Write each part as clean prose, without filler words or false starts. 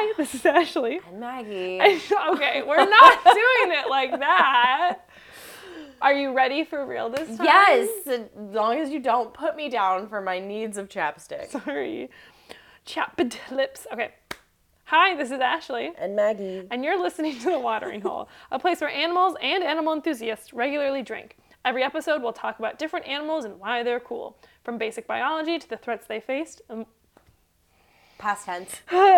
Hi, this is Ashley. And Maggie. Okay, we're not doing it like that. Are you ready for real this time? Yes, as long as you don't put me down for my needs of chapstick. Sorry. Chapped lips. Okay. Hi, this is Ashley. And Maggie. And you're listening to The Watering Hole, a place where animals and animal enthusiasts regularly drink. Every episode, we'll talk about different animals and why they're cool. From basic biology to the threats they faced. Past tense.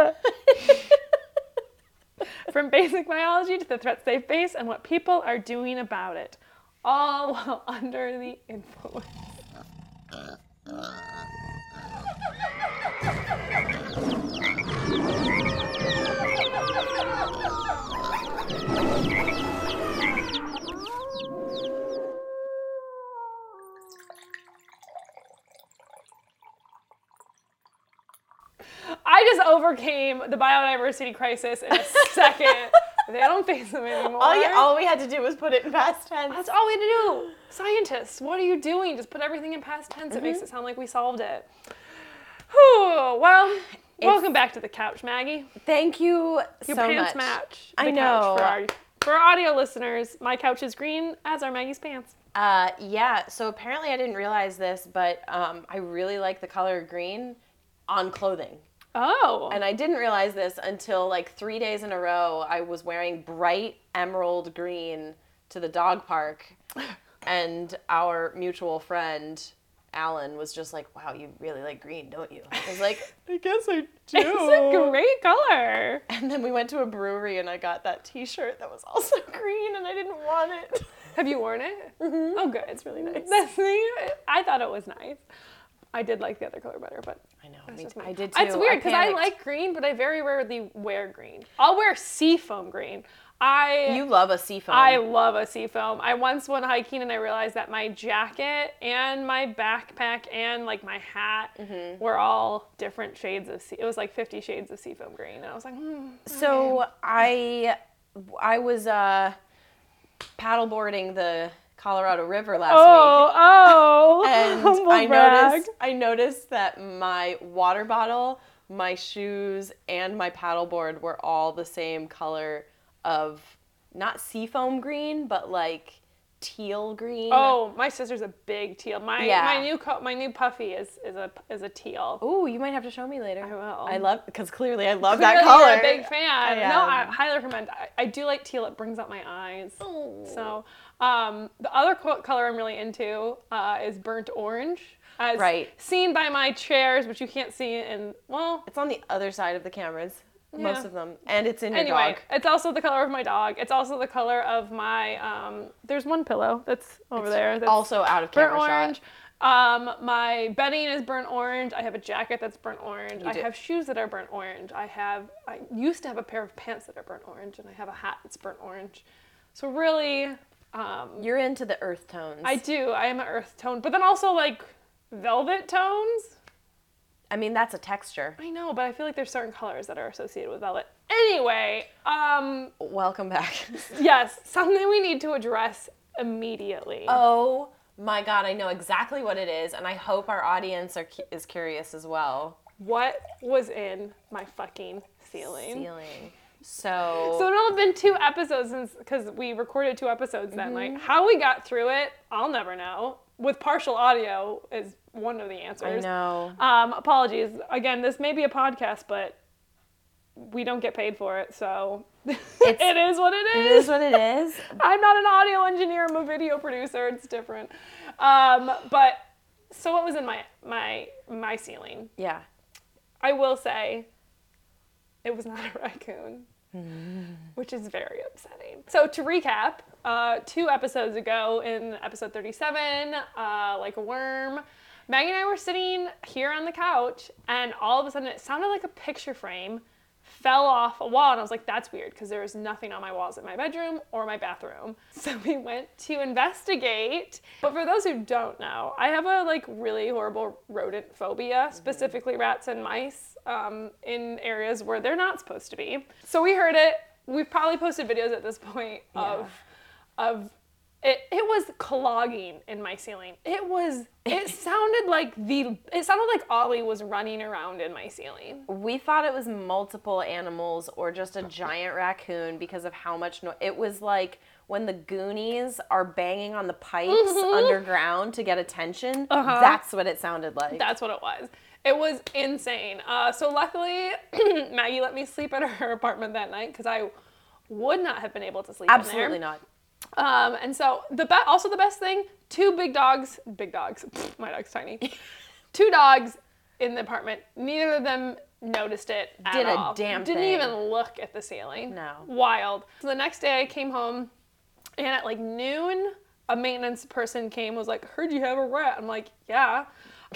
From basic biology to the threats they face and what people are doing about it. All while under the influence. I just overcame the biodiversity crisis in a second. They don't face them anymore. All we had to do was put it in past tense. That's all we had to do. Scientists, what are you doing? Just put everything in past tense. It makes it sound like we solved it. Whew, well, welcome back to the couch, Maggie. Thank you Your so pants much. match. I the know. couch for our audio listeners, my couch is green, as are Maggie's pants. Yeah, so apparently I didn't realize this, but I really like the color green on clothing. Oh. And I didn't realize this until like 3 days in a row. I was wearing bright emerald green to the dog park. And our mutual friend, Alan, was just like, wow, you really like green, don't you? I was like, I guess I do. It's a great color. And then we went to a brewery and I got that t-shirt that was also green and I didn't want it. Have you worn it? Mm-hmm. Oh, good. It's really nice. I thought it was nice. I did like the other color better, but I know. that's just me. I did too. It's weird because I panicked. like green, but I very rarely wear green. I'll wear seafoam green. You love a seafoam. I love a seafoam. I once went hiking and I realized that my jacket and my backpack and like my hat were all different shades of it was like 50 shades of seafoam green. And I was like, So I was paddleboarding the Colorado River last week. And I noticed that my water bottle, my shoes, and my paddleboard were all the same color of not seafoam green, but like teal green. Oh, my sister's a big teal. My new puffy is a teal. Ooh, you might have to show me later. I will. Because clearly I love that color. You're a big fan. I No, I highly recommend. I do like teal. It brings out my eyes. Oh. So, the other color I'm really into is burnt orange. As seen by my chairs, which you can't see it's on the other side of the cameras. Most of them. And it's in your dog. It's also the color of my dog. It's also the color of my, there's one pillow that's over there. That's also out of camera burnt orange. My bedding is burnt orange. I have a jacket that's burnt orange. I have shoes that are burnt orange. I used to have a pair of pants that are burnt orange, and I have a hat that's burnt orange. So really... you're into the earth tones. I do. I am an earth tone. But then also like velvet tones. I mean, that's a texture. I know, but I feel like there's certain colors that are associated with velvet. Anyway, welcome back. Yes, something we need to address immediately. Oh my God, I know exactly what it is, and I hope our audience is curious as well. What was in my fucking ceiling? So it'll have been 2 episodes because we recorded 2 episodes that night. How we got through it, I'll never know. With partial audio is one of the answers. I know. Apologies. Again, this may be a podcast, but we don't get paid for it, so it is what it is. It is what it is. I'm not an audio engineer. I'm a video producer. It's different. But so what was in my ceiling? Yeah. I will say it was not a raccoon. Which is very upsetting. So to recap, 2 episodes ago in episode 37, Like a Worm, Maggie and I were sitting here on the couch and all of a sudden it sounded like a picture frame fell off a wall and I was like, that's weird because there was nothing on my walls in my bedroom or my bathroom. So we went to investigate. But for those who don't know, I have a really horrible rodent phobia, specifically rats and mice in areas where they're not supposed to be. So we heard it. We've probably posted videos at this point of it was clogging in my ceiling. It sounded like Ollie was running around in my ceiling. We thought it was multiple animals or just a giant raccoon because of how much noise. It was like when the Goonies are banging on the pipes underground to get attention. That's what it sounded like. That's what it was. It was insane. So luckily, Maggie let me sleep at her apartment that night because I would not have been able to sleep Absolutely in there. not. And so also the best thing, 2 big dogs, my dog's tiny, 2 dogs in the apartment. Neither of them noticed it at all. Did a damn Didn't thing. even look at the ceiling. No. Wild. So the next day I came home, and at like noon, a maintenance person came, was like, heard you have a rat. I'm like, yeah.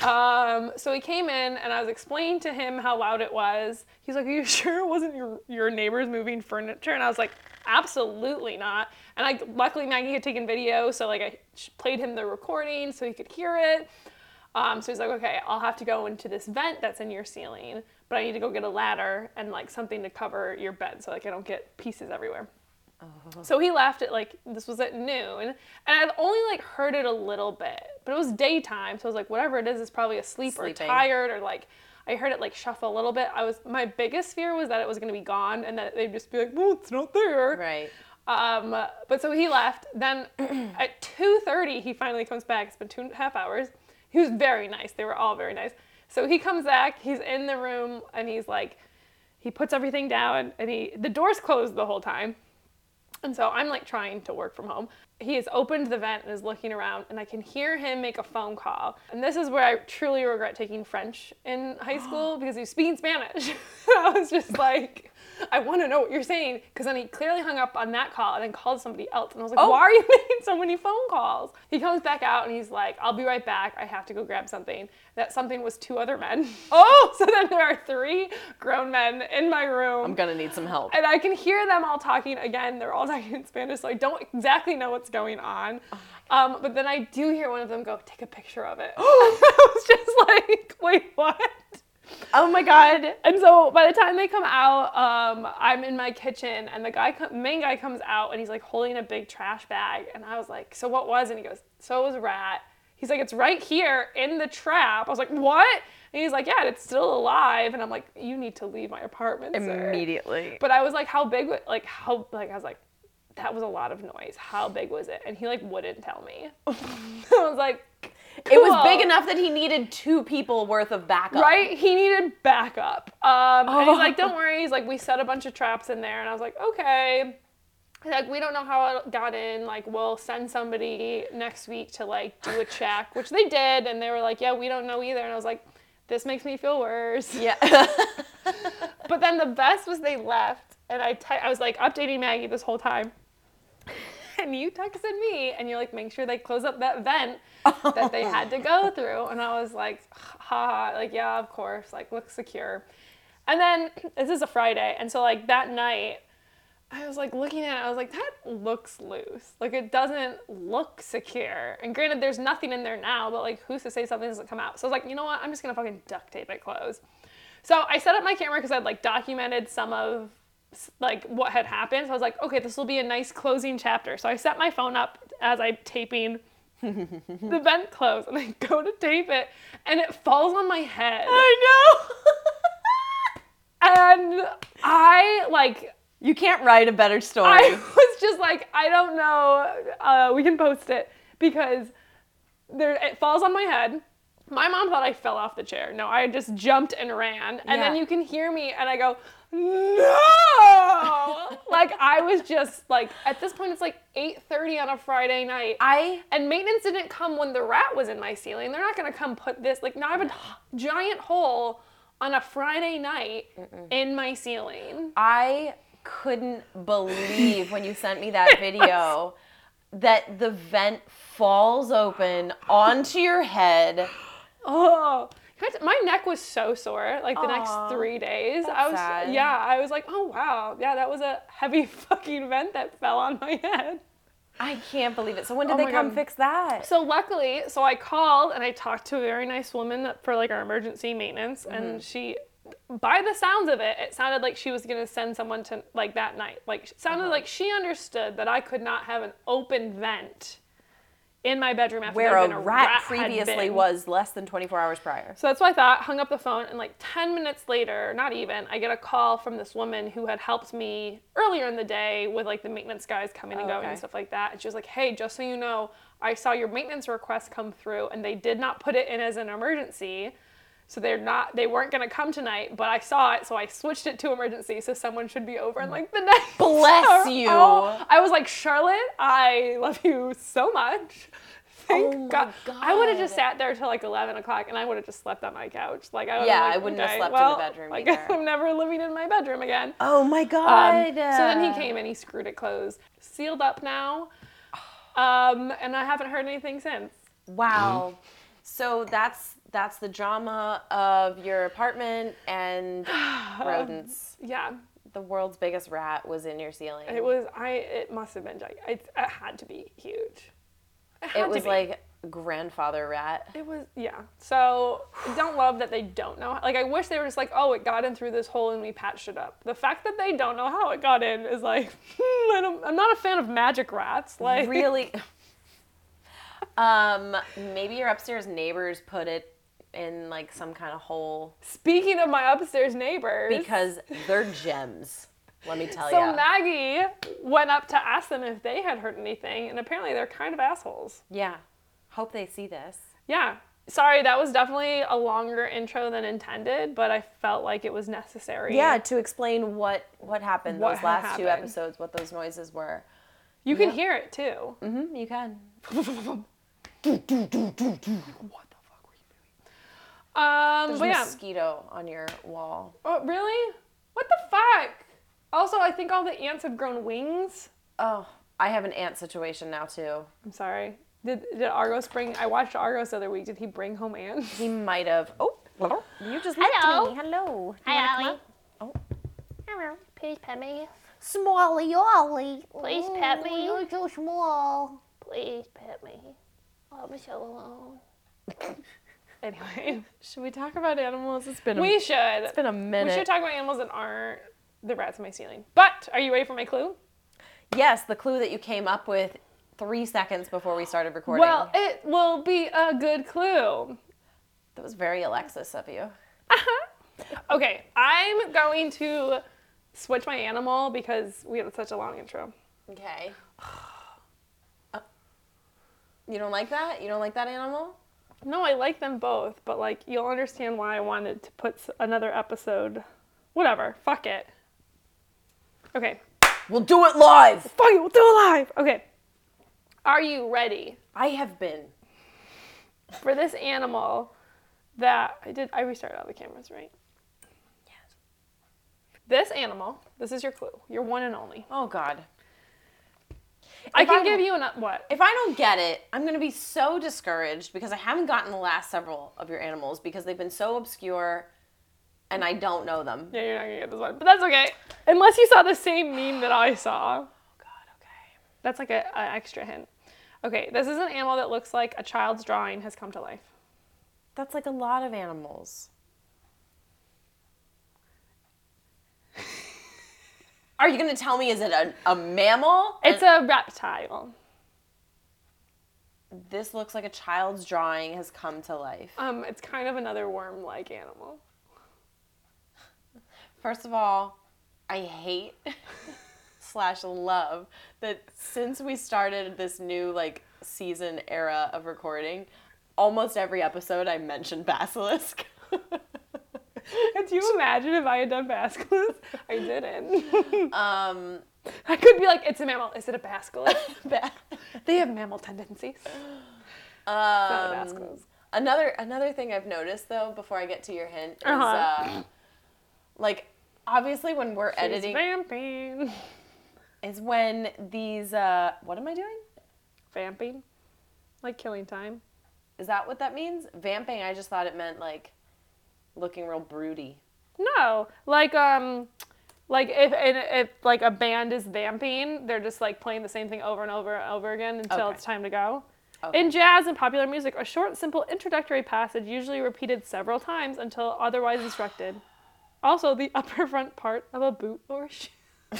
So he came in, and I was explaining to him how loud it was. He's like, are you sure it wasn't your neighbors moving furniture? And I was like, absolutely not. And luckily Maggie had taken video, so like I played him the recording so he could hear it. So he's like, okay, I'll have to go into this vent that's in your ceiling, but I need to go get a ladder and like something to cover your bed so like I don't get pieces everywhere. Oh. So he left at this was at noon, and I'd only like heard it a little bit, but it was daytime, so I was like, whatever it is, it's probably asleep or tired, or like I heard it like shuffle a little bit. My biggest fear was that it was going to be gone and that they'd just be like, well, it's not there. Right. But so he left. Then at 2:30, he finally comes back. It's been 2.5 hours. He was very nice. They were all very nice. So he comes back. He's in the room, and he's like, he puts everything down, and the door's closed the whole time. And so I'm like trying to work from home. He has opened the vent and is looking around, and I can hear him make a phone call. And this is where I truly regret taking French in high school because he was speaking Spanish. I was just like, I want to know what you're saying. Because then he clearly hung up on that call and then called somebody else. And I was like, why are you making so many phone calls? He comes back out and he's like, I'll be right back. I have to go grab something. That something was 2 other men. So then there are 3 grown men in my room. I'm going to need some help. And I can hear them all talking. Again, they're all talking in Spanish, so I don't exactly know what's going on. But then I do hear one of them go, take a picture of it. I was just like, wait, what? Oh my God. And so by the time they come out, I'm in my kitchen, and the main guy comes out, and he's like holding a big trash bag. And I was like, so what was? And he goes, so it was a rat. He's like, it's right here in the trap. I was like, what? And he's like, yeah, it's still alive. And I'm like, you need to leave my apartment, sir. Immediately. But I was like, I was like, that was a lot of noise. How big was it? And he like wouldn't tell me. I was like, cool. It was big enough that he needed 2 people worth of backup. Right? He needed backup. And he's like, don't worry. He's like, we set a bunch of traps in there. And I was like, okay. Like, we don't know how it got in. Like, we'll send somebody next week to like do a check, which they did. And they were like, yeah, we don't know either. And I was like, this makes me feel worse. Yeah. But then the best was they left. And I was like updating Maggie this whole time. And you texted me, and you're like, make sure they close up that vent that they had to go through. And I was like, ha, like, yeah, of course, like, look secure. And then, this is a Friday, and so, like, that night, I was, like, looking at it, I was like, that looks loose. Like, it doesn't look secure. And granted, there's nothing in there now, but, like, who's to say something doesn't come out? So I was like, you know what, I'm just gonna fucking duct tape it closed. So I set up my camera because I'd, like, documented some of like what had happened. So I was like, okay, this will be a nice closing chapter. So I set my phone up as I'm taping the vent closed, and I go to tape it, and it falls on my head. I know. And I like, you can't write a better story. I was just like, I don't know. We can post it because it falls on my head. My mom thought I fell off the chair. No, I just jumped and ran. And then you can hear me, and I go, no! Like, I was just, like, at this point, it's like 8:30 on a Friday night. And maintenance didn't come when the rat was in my ceiling. They're not going to come put this, like, now I have a giant hole on a Friday night in my ceiling. I couldn't believe when you sent me that video that the vent falls open onto your head. Oh, my neck was so sore, like, the next 3 days. Sad. I was like, oh, wow. Yeah, that was a heavy fucking vent that fell on my head. I can't believe it. So when did they come fix that? So luckily, I called and I talked to a very nice woman for, like, our emergency maintenance, and she by the sounds of it, it sounded like she was going to send someone to, like, that night. Like, it sounded like she understood that I could not have an open vent in my bedroom after where a rat previously was less than 24 hours prior. So that's what I thought, hung up the phone, and like 10 minutes later, not even, I get a call from this woman who had helped me earlier in the day with like the maintenance guys coming and going and stuff like that. And she was like, hey, just so you know, I saw your maintenance request come through and they did not put it in as an emergency. So they weren't going to come tonight, but I saw it, so I switched it to emergency, so someone should be over in like the next Bless you. Oh, I was like, Charlotte, I love you so much. Thank God. I would have just sat there till like 11 o'clock and I would have just slept on my couch. Like, I wouldn't have slept in the bedroom either. I guess I'm never living in my bedroom again. Oh my God. So then he came and he screwed it closed. Sealed up now. And I haven't heard anything since. Wow. So that's the drama of your apartment and rodents. Yeah. The world's biggest rat was in your ceiling. It must have been gigantic. It had to be huge. It was like grandfather rat. It was, yeah. So I don't love that they don't know. Like, I wish they were just like, oh, it got in through this hole and we patched it up. The fact that they don't know how it got in is like, I'm not a fan of magic rats. Like, really? Maybe your upstairs neighbors put it in like some kind of hole. Speaking of my upstairs neighbors. Because they're gems. Let me tell you. So Maggie went up to ask them if they had heard anything, and apparently they're kind of assholes. Yeah. Hope they see this. Yeah. Sorry, that was definitely a longer intro than intended, but I felt like it was necessary. Yeah, to explain what happened those last 2 episodes, what those noises were. You can hear it, too. Mm-hmm, you can. What the fuck were you doing? There's a mosquito on your wall. Oh, really? What the fuck? Also, I think all the ants have grown wings. Oh, I have an ant situation now, too. I'm sorry. Did Argos bring... I watched Argos the other week. Did he bring home ants? He might have. Oh, hello. You just looked at me. Hello. Hi, Ollie. Oh. Hello. Please pet me. Smally Ollie. Please pet me. You're so small. Please pet me. I'm so alone. Anyway. Should we talk about animals? It's been It's been a minute. We should talk about animals that aren't the rats on my ceiling. But, are you ready for my clue? Yes, the clue that you came up with 3 seconds before we started recording. Well, it will be a good clue. That was very Alexis of you. Okay, I'm going to switch my animal because we had such a long intro. Okay. You don't like that? You don't like that animal? No, I like them both, but like you'll understand why I wanted to put another episode. Whatever, fuck it. Okay. We'll do it live. Fuck it, we'll do it live. Okay. Are you ready? I have been. For this animal that I restarted all the cameras, right? Yes. This animal, this is your clue. Your one and only. Oh God. I can give you what? If I don't get it, I'm going to be so discouraged because I haven't gotten the last several of your animals because they've been so obscure and I don't know them. Yeah, you're not going to get this one. But that's okay. Unless you saw the same meme that I saw. Oh God, okay. That's like an extra hint. Okay, this is an animal that looks like a child's drawing has come to life. That's like a lot of animals. Are you going to tell me, is it a mammal? It's a reptile. This looks like a child's drawing has come to life. It's kind of another worm-like animal. First of all, I hate / love that since we started this new season era of recording, almost every episode I mentioned basilisk. Could you imagine if I had done basilisk? I didn't. I could be like, it's a mammal. Is it a basilisk? They have mammal tendencies. Not a basilisk. Another thing I've noticed though, before I get to your hint, is obviously when we're editing, vamping. Is when these what am I doing? Vamping, like killing time. Is that what that means? Vamping. I just thought it meant looking real broody. No, if a band is vamping, they're just playing the same thing over and over and over again until it's time to go. Okay. In jazz and popular music, a short, simple introductory passage usually repeated several times until otherwise instructed. Also, the upper front part of a boot or shoe.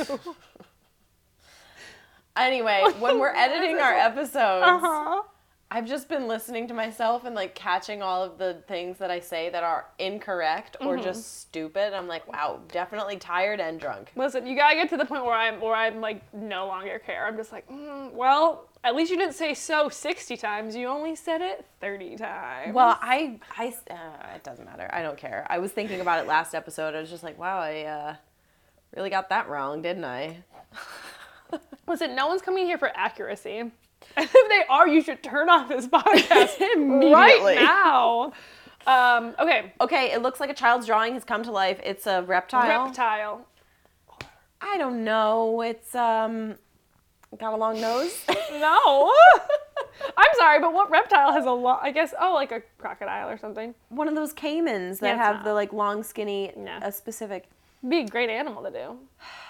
Anyway, when we're editing our episodes, Uh-huh. I've just been listening to myself and like catching all of the things that I say that are incorrect or just stupid. I'm like, wow, definitely tired and drunk. Listen, you gotta get to the point where I'm like no longer care. I'm just like, well, at least you didn't say so 60 times. You only said it 30 times. Well, it doesn't matter. I don't care. I was thinking about it last episode. I was just like, wow, I really got that wrong, didn't I? Listen, no one's coming here for accuracy. And if they are, you should turn off this podcast Immediately. right now. Okay. Okay, it looks like a child's drawing has come to life. It's a reptile. Reptile. I don't know. It's got a long nose. No. I'm sorry, but what reptile has a long, I guess, like a crocodile or something. One of those caimans that Yeah, it's have not. the like long, skinny, No. a specific. Be a great animal to do.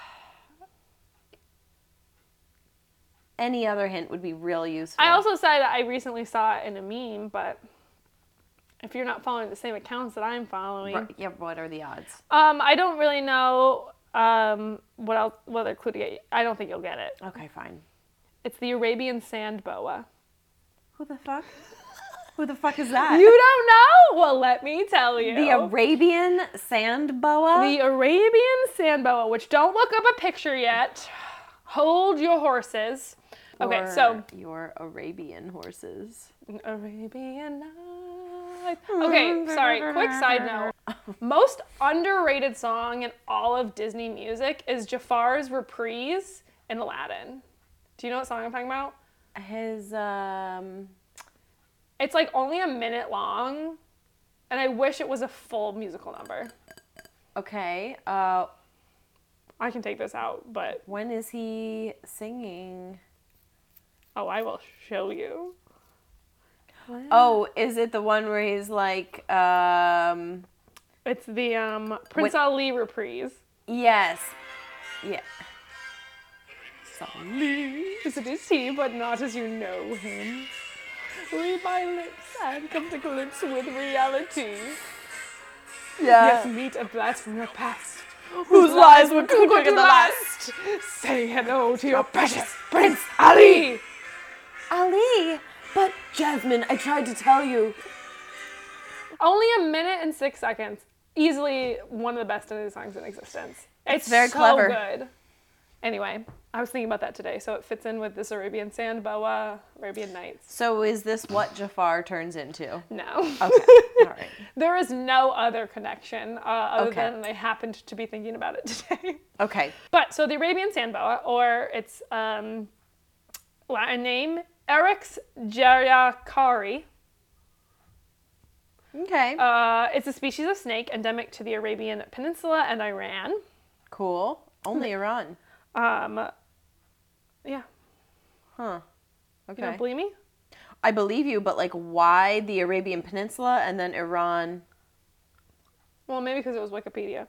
Any other hint would be real useful. I also said I recently saw it in a meme, but if you're not following the same accounts that I'm following. Yeah, what are the odds? I don't really know what other clue to get. I don't think you'll get it. Okay, fine. It's the Arabian sand boa. Who the fuck? Who the fuck is that? You don't know? Well, let me tell you. The Arabian sand boa? The Arabian sand boa, which don't look up a picture yet. Hold your horses. Okay, Or so your Arabian horses. Arabian Nights. Okay, sorry. Quick side note. Most underrated song in all of Disney music is Jafar's Reprise in Aladdin. Do you know what song I'm talking about? His It's like only a minute long, and I wish it was a full musical number. okay. I can take this out, but When is he singing? I will show you. Oh, is it the one where he's like It's the Prince Ali Reprise. yes. Yeah. Yes, it is he, but not as you know him. Read my lips and come to glimpse with reality. Yeah. Yes, meet a blast from your past. Whose lies were too quick at the last. Say hello to your precious Prince Ali. Ali, but Jasmine, I tried to tell you. Only a minute and 6 seconds. Easily one of the best Disney songs in existence. It's very so clever. good. Anyway, I was thinking about that today, so it fits in with this Arabian Sand Boa, Arabian Nights. So is this what Jafar turns into? No. Okay, all right. There is no other connection other Okay. than they happened to be thinking about it today. Okay. But so the Arabian Sand Boa, or its Latin name, Eryx jaryakari. Okay. It's a species of snake endemic to the Arabian Peninsula and Iran. Cool. Only Iran. Yeah. Huh. You Okay. don't believe me? I believe you, but like why the Arabian Peninsula and then Iran? Well, maybe because it was Wikipedia.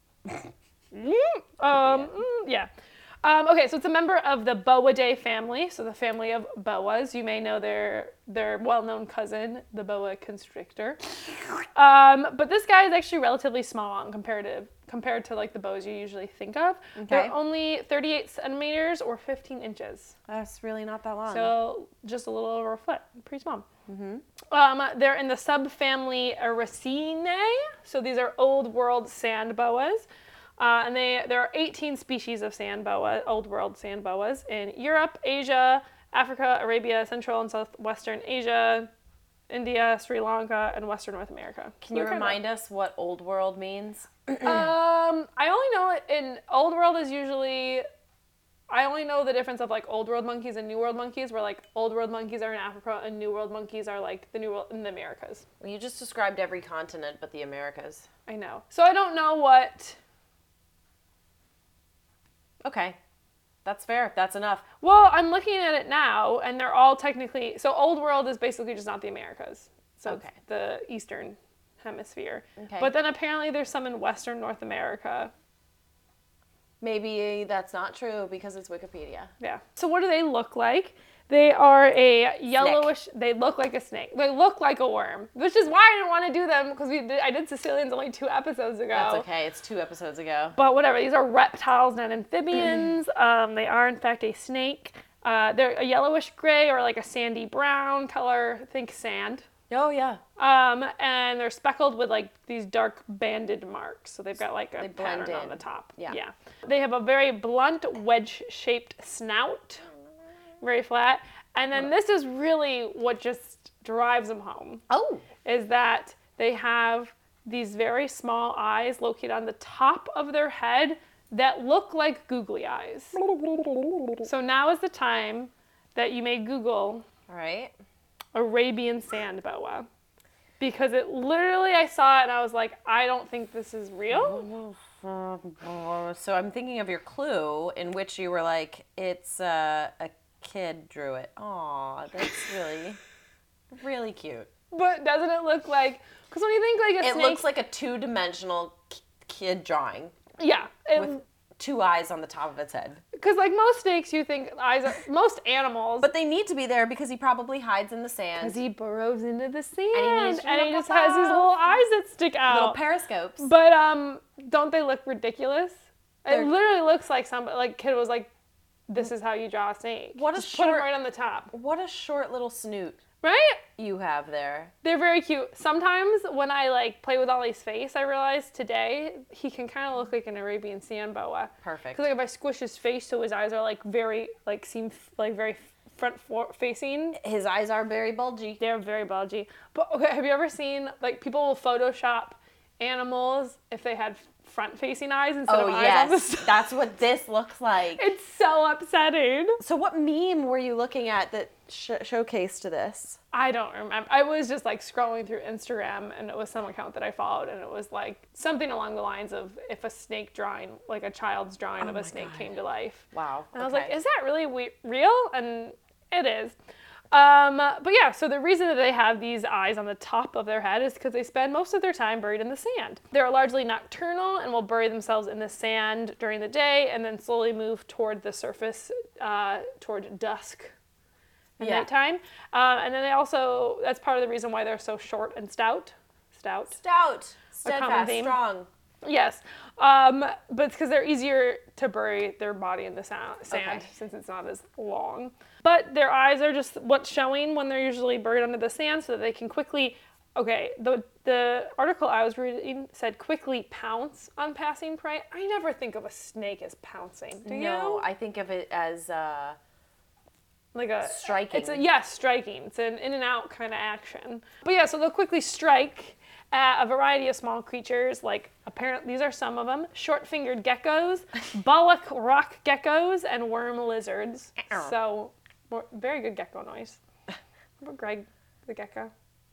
Yeah. Okay, so it's a member of the Boidae family, so the family of boas. You may know their well-known cousin, the boa constrictor. But this guy is actually relatively small compared to like the boas you usually think of. Okay. They're only 38 centimeters or 15 inches. That's really not that long. So just a little over a foot, pretty small. Mm-hmm. They're in the subfamily Eracinae, so these are old world sand boas. And there are 18 species of sand boa, old world sand boas in Europe, Asia, Africa, Arabia, Central and Southwestern Asia, India, Sri Lanka, and Western North America. Can you remind us what old world means? I only know it in old world is usually, I only know the difference of like old world monkeys and new world monkeys, where like old world monkeys are in Africa and new world monkeys are like the new world in the Americas. Well, you just described every continent but the Americas. I know. So I don't know what. Okay. That's fair. That's enough. Well, I'm looking at it now, and they're all technically... So Old World is basically just not the Americas. So Okay. it's the Eastern Hemisphere. Okay. But then apparently there's some in Western North America. Maybe that's not true because it's Wikipedia. Yeah. So what do they look like? They are a yellowish, they look like a snake. They look like a worm, which is why I didn't want to do them because I did Sicilians only 2 episodes ago. That's okay. It's 2 episodes ago. But whatever. These are reptiles, not amphibians. They are, in fact, a snake. They're a yellowish gray or like a sandy brown color. Think sand. Oh, yeah. And they're speckled with like these dark banded marks. So they've got like a pattern on the top. Yeah. They have a very blunt wedge-shaped snout. Very flat. And then this is really what just drives them home. Oh. Is that they have these very small eyes located on the top of their head that look like googly eyes. So now is the time that you may Google All right. Arabian sand boa. Because it literally, I saw it and I was like, I don't think this is real. So I'm thinking of your clue in which you were like, it's a kid drew it. Aw, that's really, really cute. But doesn't it look like, because when you think like a snake. It looks like a 2-dimensional kid drawing. Yeah. With 2 eyes on the top of its head. Because like most snakes, you think eyes are, most animals. But they need to be there because he probably hides in the sand. Because he burrows into the sand. And he just has these little eyes that stick out. Little periscopes. But don't they look ridiculous? It literally looks like somebody, like kid was like, this is how you draw a snake. Put them right on the top. What a short little snoot. Right? You have there. They're very cute. Sometimes when I like play with Ollie's face, I realized today he can kind of look like an Arabian sand boa. Perfect. Because like if I squish his face so his eyes are like very like seem like very front facing. His eyes are very bulgy. They're very bulgy. But okay, have you ever seen like people will Photoshop animals if they had front-facing eyes instead of eyes on the side? That's what this looks like. It's so upsetting. So what meme were you looking at that showcased to this? I don't remember. I was just like scrolling through Instagram and it was some account that I followed and it was like something along the lines of if a snake drawing, like a child's drawing of a snake came to life. Wow. And I was like, is that really real? And it is. But yeah, so the reason that they have these eyes on the top of their head is because they spend most of their time buried in the sand. They're largely nocturnal and will bury themselves in the sand during the day and then slowly move toward the surface toward dusk at nighttime. And then they also, that's part of the reason why they're so short and stout. Steadfast, strong. Yes, but it's because they're easier to bury their body in the sand since it's not as long. But their eyes are just what's showing when they're usually buried under the sand so that they can quickly, the article I was reading said quickly pounce on passing prey. I never think of a snake as pouncing. Do you? No, I think of it as like a striking. Striking. It's an in and out kind of action. But yeah, so they'll quickly strike at a variety of small creatures, like apparently these are some of them: short-fingered geckos, bollock rock geckos, and worm lizards. So, very good gecko noise. Remember Greg the gecko?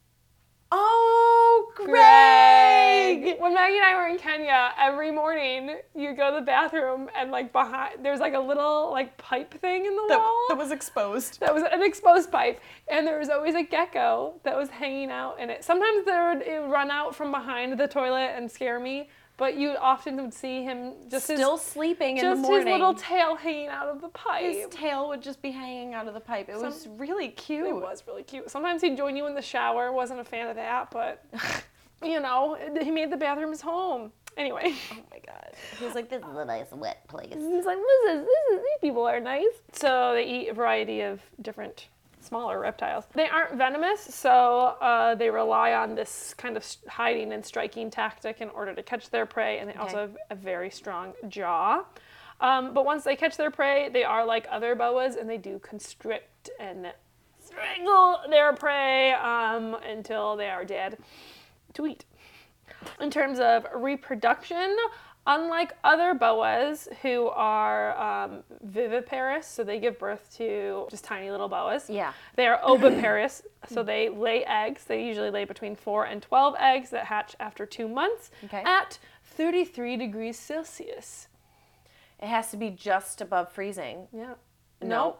Oh, Greg! When Maggie and I were in Kenya, every morning you go to the bathroom and like behind there's like a little like pipe thing in the wall that was exposed. That was an exposed pipe, and there was always a gecko that was hanging out in it. Sometimes it would run out from behind the toilet and scare me, but you often would see him just still sleeping in the morning. Just his little tail hanging out of the pipe. His tail would just be hanging out of the pipe. It was really cute. It was really cute. Sometimes he'd join you in the shower. Wasn't a fan of that, but you know, he made the bathroom his home. Anyway. Oh my God. He was like, this is a nice wet place. He's like, these people are nice. So they eat a variety of different smaller reptiles. They aren't venomous, so they rely on this kind of hiding and striking tactic in order to catch their prey, and they also have a very strong jaw. But once they catch their prey, they are like other boas, and they do constrict and strangle their prey until they are dead to eat. In terms of reproduction, unlike other boas who are viviparous, so they give birth to just tiny little boas. Yeah. They are oviparous, so they lay eggs. They usually lay between 4 and 12 eggs that hatch after 2 months at 33 degrees Celsius. It has to be just above freezing. Yeah. Nope.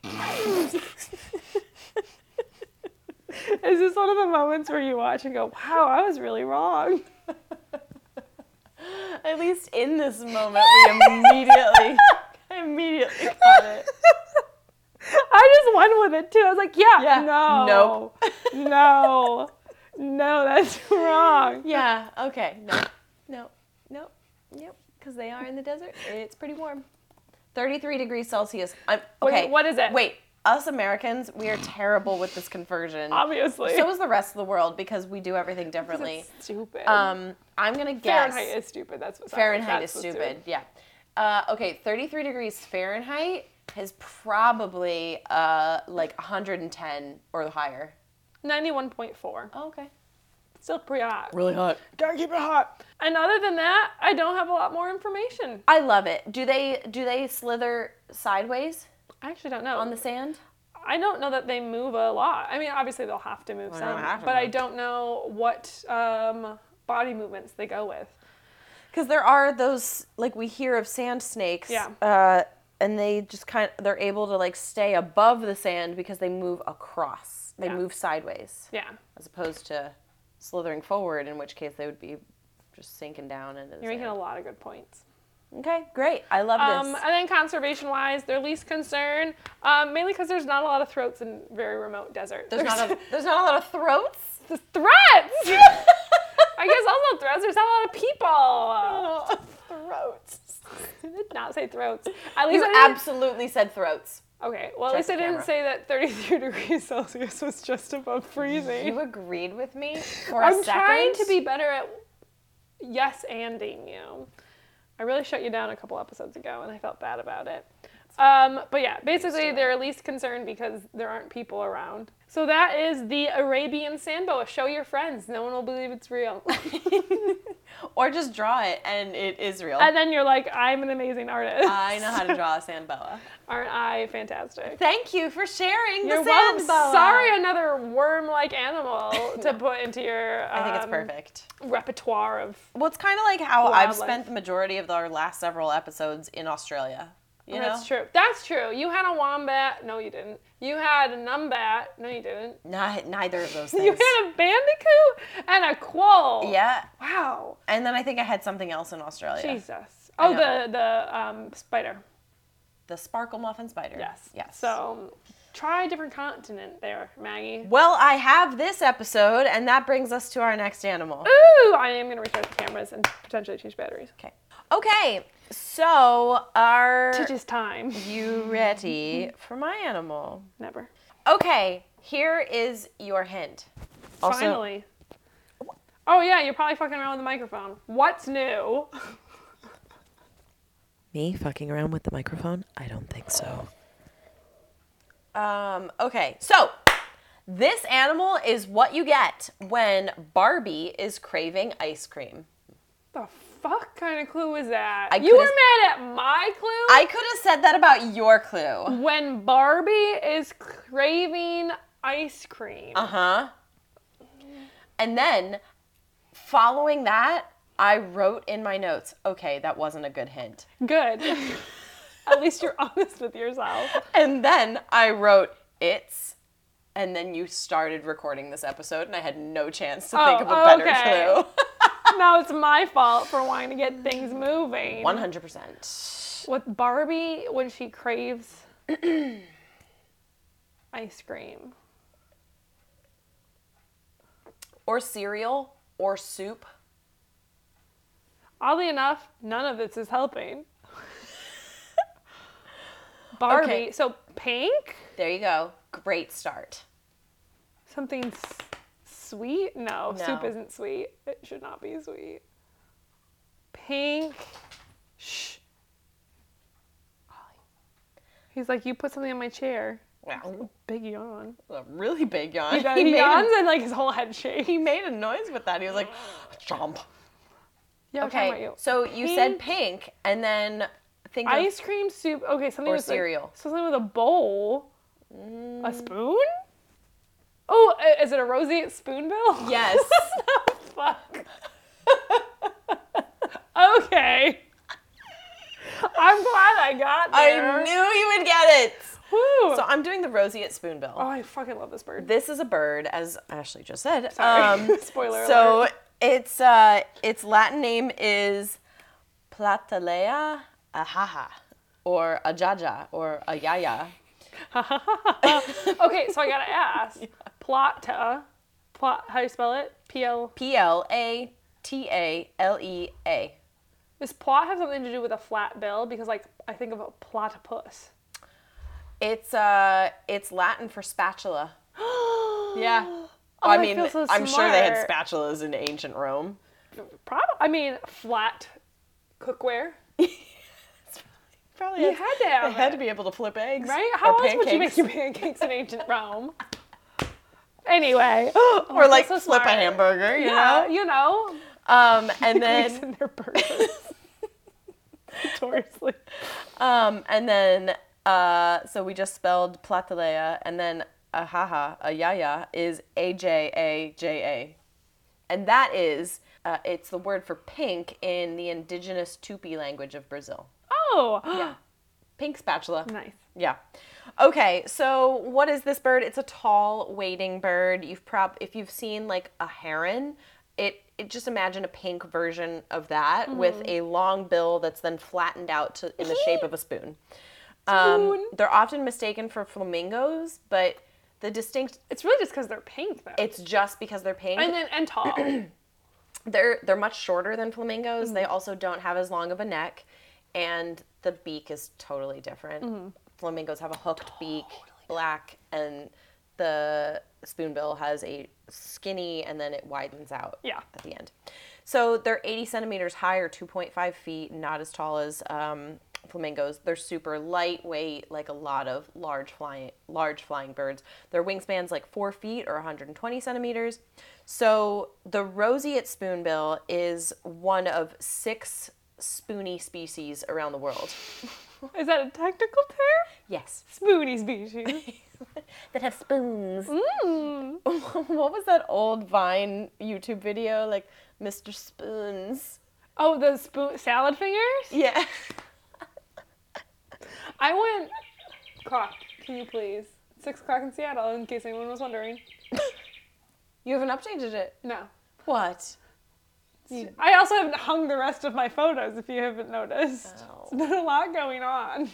Is this one of the moments where you watch and go, wow, I was really wrong? At least in this moment, we immediately got it. I just went with it too. I was like, yeah. No. Nope. No, that's wrong. Yeah, okay. No. Yep, because they are in the desert. It's pretty warm. 33 degrees Celsius. Okay. Wait, what is it? Wait, us Americans, we are terrible with this conversion. Obviously. So is the rest of the world because we do everything differently. It's stupid. I'm going to guess. Fahrenheit is stupid. That's what's Fahrenheit is stupid, yeah. Okay, 33 degrees Fahrenheit is probably like 110 or higher. 91.4. Oh, okay. Still pretty hot. Really hot. Gotta keep it hot. And other than that, I don't have a lot more information. I love it. Do they slither sideways I actually don't know. on the sand? I don't know that they move a lot. I mean, obviously they'll have to move some, but I don't know what body movements they go with. Because there are those, like we hear of sand snakes. Yeah. And they just they're able to like stay above the sand because they move across. They move sideways. Yeah. As opposed to slithering forward, in which case they would be just sinking down into the You're making sand. a lot of good points. Okay, great. I love this. And then conservation-wise, their least concern, mainly because there's not a lot of throats in very remote deserts. There's not a lot of throats? The threats! I guess also throats. There's not a lot of people. Throats. I did not say throats. At least You absolutely said throats. Okay, well, at Check least I the didn't camera. say that 33 degrees Celsius was just above freezing. You agreed with me for a second? I'm trying to be better at yes-anding you. I really shut you down a couple episodes ago, and I felt bad about it. But yeah, basically they're least concerned because there aren't people around. So that is the Arabian sand boa. Show your friends. No one will believe it's real. Or just draw it and it is real. And then you're like, I'm an amazing artist. I know how to draw a sand boa. Aren't I fantastic? Thank you for sharing You're the sand welcome. boa. Sorry, another worm-like animal to put into your I think it's perfect. repertoire of. Well, it's kind of like how I've Wildlife. spent the majority of our last several episodes in Australia. You know? That's true. That's true. You had a wombat. No, you didn't. You had a numbat. No, you didn't. Neither of those things. You had a bandicoot and a quoll. Yeah. Wow. And then I think I had something else in Australia. Jesus. I Oh, know. the spider. The sparkle muffin spider. Yes. Yes. So try a different continent there, Maggie. Well, I have this episode, and that brings us to our next animal. Ooh, I am going to restart the cameras and potentially change batteries. Okay. So, It is time. you ready for my animal? Never. Okay, here is your hint. Also, Finally. Oh, yeah, you're probably fucking around with the microphone. What's new? me fucking around with the microphone? I don't think so. Okay, so this animal is what you get when Barbie is craving ice cream. The fuck kind of clue is that? I You were could've- mad at my clue? I could have said that about your clue. When Barbie is craving ice cream. Uh-huh. And then, following that, I wrote in my notes, okay, that wasn't a good hint. Good. At least you're honest with yourself. And then I wrote, it's, and then you started recording this episode, and I had no chance to think of a better clue. Now it's my fault for wanting to get things moving. 100%. With Barbie, when she craves ice cream. Or cereal, or soup. Oddly enough, none of this is helping. Barbie. Okay. So pink? There you go. Great start. Something sweet? No, No. soup isn't sweet. It should not be sweet. Pink. Shh. He's like, you put something on my chair. Wow. Big yawn. A really big yawn. He yawns and like his whole head shakes. He made a noise with that. He was like, chomp. Yeah, I'm talking about Okay, you. so you said pink, and then think of Ice cream soup. Okay, something Or with cereal. Like, something with a bowl. A spoon? Oh, is it a roseate spoonbill? yes. Fuck. Okay. I'm glad I got there. I knew you would get it. Woo. So I'm doing the roseate spoonbill. Oh, I fucking love this bird. This is a bird, as Ashley just said. Sorry. Spoiler So alert. its Latin name is Platalea ahaha, or ajaja, or ayaya. Okay, so I gotta ask. Plata. How do you spell it? Platalea. Does plot have something to do with a flat bill? Because like I think of a platypus. It's Latin for spatula. Yeah. Oh, I mean, feel so I'm sure they had smart. spatulas in ancient Rome. Flat cookware. Probably You had to have They had it. to be able to flip eggs. Right? How or else would you make your pancakes in ancient Rome? Anyway. or like so flip a smart. hamburger, you Yeah, know? you know. And Grease then in their burgers. Notoriously. and then so we just spelled platalea, and then a yaya is AJAJA. And that is it's the word for pink in the indigenous Tupi language of Brazil. Oh. Yeah. Pink spatula. Nice. Yeah. Okay, so what is this bird? It's a tall wading bird. If you've seen like a heron, it just imagine a pink version of that with a long bill that's then flattened out in the shape of a spoon. They're often mistaken for flamingos, but It's really just because they're pink, though. it's just because they're pink. And tall. They're much shorter than flamingos. They also don't have as long of a neck, and the beak is totally different. Flamingos have a hooked beak, black, and the spoonbill has a skinny, and then it widens out at the end. So they're 80 centimeters high or 2.5 feet, not as tall as flamingos. They're super lightweight, like a lot of large flying birds. Their wingspan's like 4 feet or 120 centimeters. So the roseate spoonbill is one of 6 spoony species around the world. Is that a technical term? Yes. Spoony species. That have spoons. Mm. What was that old Vine YouTube video? Like, Mr. Spoons. Oh, the salad fingers? Yeah. I went... Clock, can you please? 6 o'clock in Seattle, in case anyone was wondering. You haven't updated it. No. What? I also haven't hung the rest of my photos, if you haven't noticed. Oh. There's been a lot going on.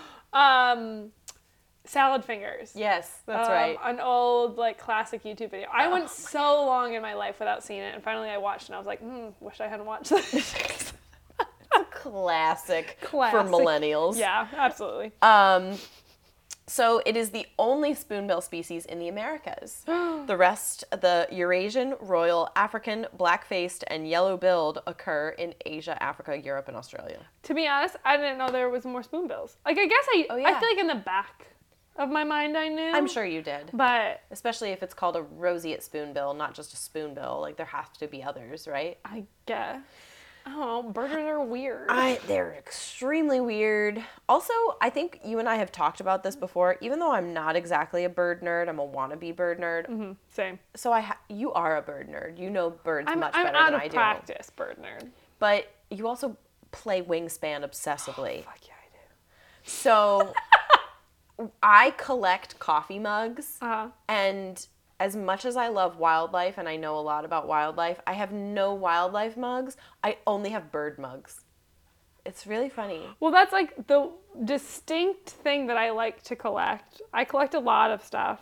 Salad fingers. Yes, that's right. An old, like, classic YouTube video. I went so long in my life without seeing it, and finally I watched it, and I was like, wish I hadn't watched this. Classic for Classic. millennials. Yeah, absolutely. So it is the only spoonbill species in the Americas. The rest, the Eurasian, royal, African, black-faced, and yellow-billed occur in Asia, Africa, Europe, and Australia. To be honest, I didn't know there was more spoonbills. Like, I guess I feel like in the back of my mind I knew. I'm sure you did. But Especially if it's called a roseate spoonbill, not just a spoonbill. Like, there have to be others, right? I guess. I don't know. Birders are weird. They're extremely weird. Also, I think you and I have talked about this before. Even though I'm not exactly a bird nerd, I'm a wannabe bird nerd. Mm-hmm. Same. So you are a bird nerd. You know birds much better I'm out than of I do. practice bird nerd. But you also play Wingspan obsessively. Fuck yeah, I do. So I collect coffee mugs. Uh-huh. And as much as I love wildlife and I know a lot about wildlife, I have no wildlife mugs. I only have bird mugs. It's really funny. Well, that's like the distinct thing that I like to collect. I collect a lot of stuff.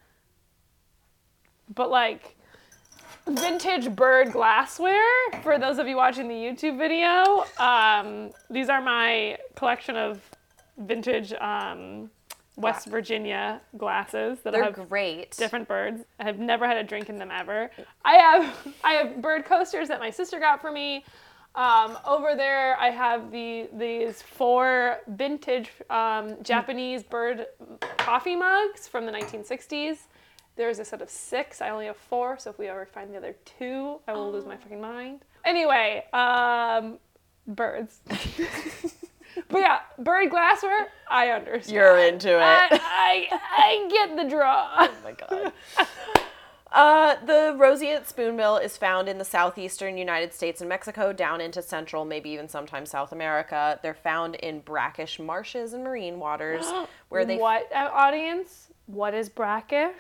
But like vintage bird glassware, for those of you watching the YouTube video, these are my collection of vintage West Virginia glasses that They're have great. different birds. I have never had a drink in them ever. I have bird coasters that my sister got for me. Over there, I have these 4 vintage Japanese bird coffee mugs from the 1960s. There's a set of 6. I only have 4, so if we ever find the other 2, I will lose my fucking mind. Anyway, birds. But yeah, bird glassware, I understand. You're into it. I get the draw. Oh my god. The roseate spoonbill is found in the southeastern United States and Mexico, down into central, maybe even sometimes South America. They're found in brackish marshes and marine waters where they... What, audience? What is brackish?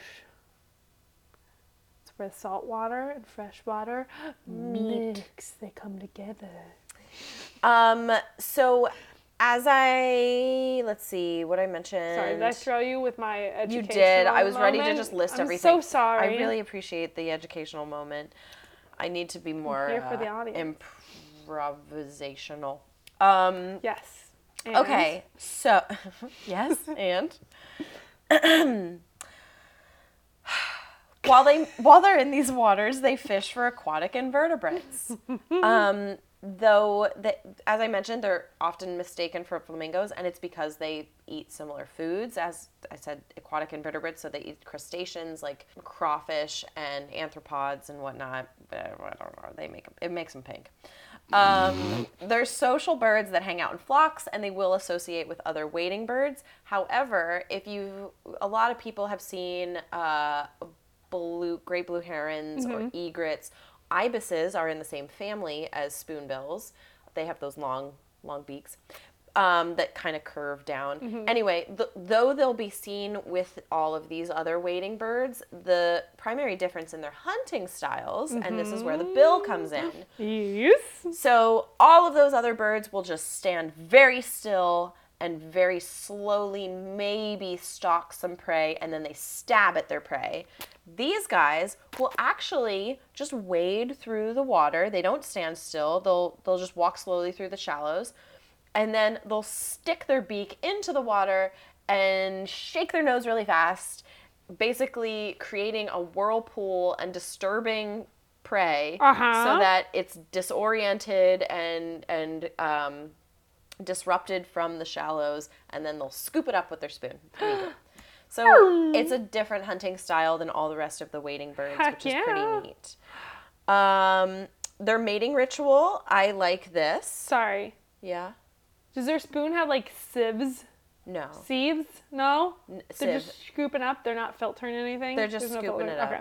It's where salt water and fresh water mix. They come together. So let's see what I mentioned. Sorry, did I throw you with my educational You did. I was ready to moment? just list I'm everything. I'm so sorry. I really appreciate the educational moment. I need to be more here for the audience. improvisational. Yes. And? Okay, so yes, and while they're in these waters, they fish for aquatic invertebrates. Though, as I mentioned, they're often mistaken for flamingos, and it's because they eat similar foods. As I said, aquatic invertebrates, so they eat crustaceans like crawfish and arthropods and whatnot. It makes them pink. They're social birds that hang out in flocks, and they will associate with other wading birds. However, a lot of people have seen great blue herons or egrets. Ibises are in the same family as spoonbills. They have those long beaks that kind of curve down. Anyway, though they'll be seen with all of these other wading birds, the primary difference in their hunting styles, and this is where the bill comes in. Yes. So all of those other birds will just stand very still and very slowly maybe stalk some prey, and then they stab at their prey. These guys will actually just wade through the water. They don't stand still. They'll just walk slowly through the shallows, and then they'll stick their beak into the water and shake their nose really fast, basically creating a whirlpool and disturbing prey so that it's disoriented and disrupted from the shallows, and then they'll scoop it up with their spoon. So it's a different hunting style than all the rest of the wading birds, which is pretty neat. Their mating ritual, I like this. Sorry. Yeah? Does their spoon have like sieves? No. Sieves? No? Sieve. They're just scooping up? They're not filtering anything? They're just scooping it up. Okay.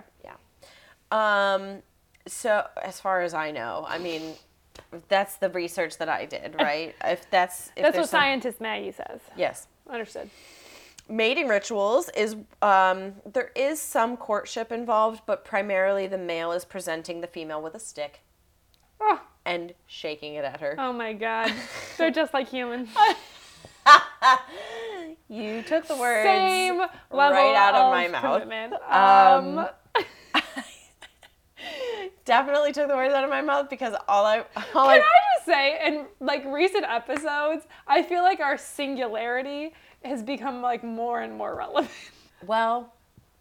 Yeah. So as far as I know, I mean, that's the research that I did, right? That's what scientist Maggie says. Yes. Understood. Mating rituals is, there is some courtship involved, but primarily the male is presenting the female with a stick and shaking it at her. Oh my God. They're just like humans. You took the words Same level right out of my commitment. mouth. Definitely took the words out of my mouth because Can I just say, in like recent episodes, I feel like our singularity has become like more and more relevant. Well,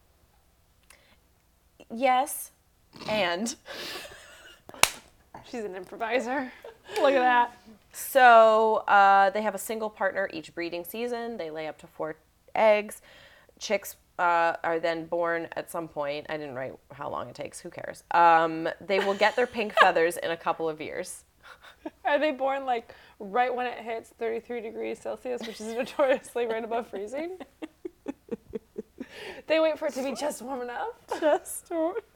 yes, and she's an improviser. Look at that. So they have a single partner each breeding season. They lay up to 4 eggs. Chicks are then born at some point. I didn't write how long it takes. Who cares? They will get their pink feathers in a couple of years. Are they born like right when it hits 33 degrees Celsius, which is notoriously right above freezing? They wait for it to be just warm enough. Just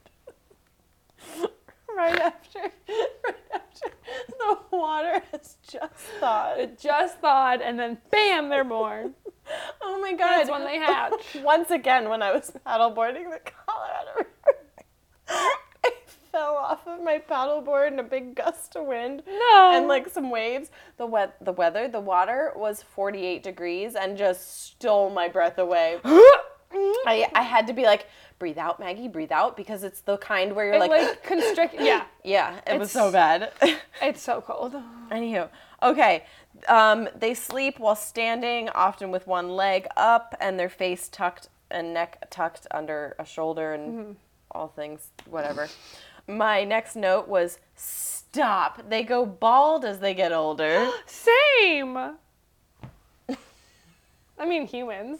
right after the water has just thawed. It just thawed, and then bam, they're born. Oh my God. That's when they hatch. Once again, when I was paddleboarding the Colorado River, I fell off of my paddleboard in a big gust of wind. No. And like some waves. The water was 48 degrees and just stole my breath away. I had to be like, breathe out, Maggie, breathe out, because it's the kind where you're like constrict. Yeah. Yeah, it was so bad. It's so cold. Anywho, okay. They sleep while standing, often with one leg up and their face tucked and neck tucked under a shoulder and all things, whatever. My next note was, stop. They go bald as they get older. Same. I mean, humans.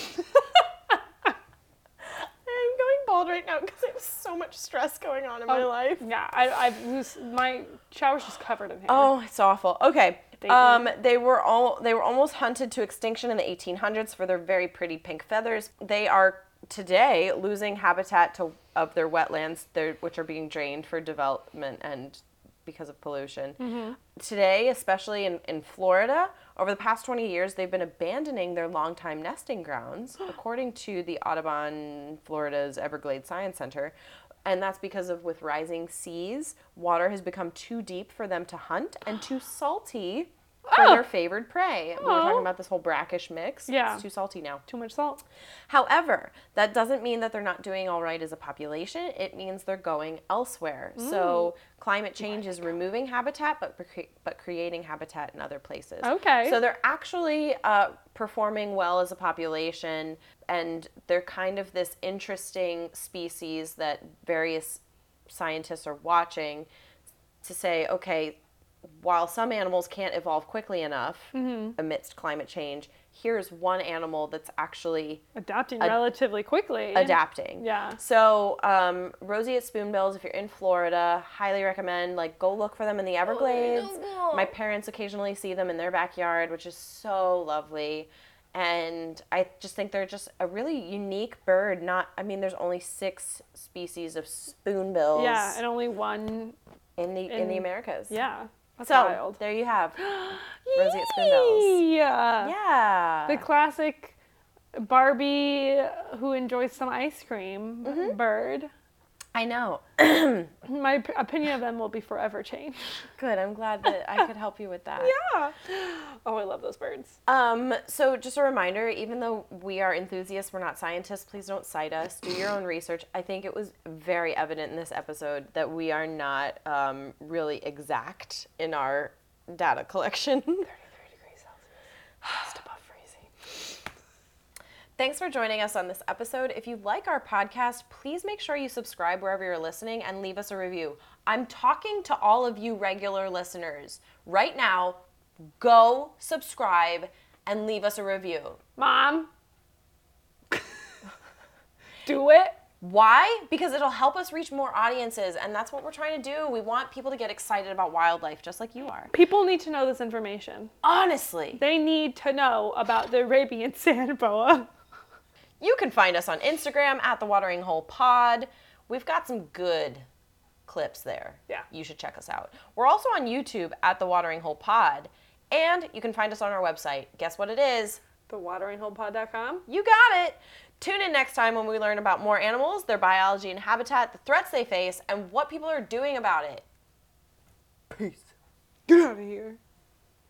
I'm going bald right now because I have so much stress going on in my life. Yeah, my shower's just covered in hair. Oh, it's awful. Okay. They were almost hunted to extinction in the 1800s for their very pretty pink feathers. They are today losing habitat of their wetlands, which are being drained for development and because of pollution. Today, especially in Florida, over the past 20 years, they've been abandoning their longtime nesting grounds, according to the Audubon, Florida's Everglades Science Center. And that's because with rising seas, water has become too deep for them to hunt and too salty for their favored prey. We were talking about this whole brackish mix. Yeah. It's too salty now. Too much salt. However, that doesn't mean that they're not doing all right as a population. It means they're going elsewhere. So climate change is removing habitat, but creating habitat in other places. Okay. So they're actually performing well as a population, and they're kind of this interesting species that various scientists are watching to say, okay, while some animals can't evolve quickly enough amidst climate change, here's one animal that's actually adapting relatively quickly. Adapting. Yeah. So roseate spoonbills, if you're in Florida, highly recommend, like, go look for them in the Everglades. My parents occasionally see them in their backyard, which is so lovely. And I just think they're just a really unique bird. There's only 6 species of spoonbills. Yeah, and only one in the Americas. Yeah. That's So, wild. there you have roseate spoonbills. Yeah. Yeah. The classic Barbie who enjoys some ice cream bird. I know. My opinion of them will be forever changed. Good. I'm glad that I could help you with that. Yeah. Oh, I love those birds. So just a reminder, even though we are enthusiasts, we're not scientists, please don't cite us. Do your own research. I think it was very evident in this episode that we are not really exact in our data collection. 33 degrees Celsius. Just above freezing. Thanks for joining us on this episode. If you like our podcast, please make sure you subscribe wherever you're listening and leave us a review. I'm talking to all of you regular listeners. Right now, go subscribe and leave us a review. Mom. Do it. Why? Because it'll help us reach more audiences, and that's what we're trying to do. We want people to get excited about wildlife, just like you are. People need to know this information. Honestly. They need to know about the Arabian sand boa. You can find us on Instagram at The Watering Hole Pod. We've got some good clips there. Yeah. You should check us out. We're also on YouTube at The Watering Hole Pod. And you can find us on our website. Guess what it is? TheWateringHolePod.com. You got it. Tune in next time when we learn about more animals, their biology and habitat, the threats they face, and what people are doing about it. Peace. Get out of here.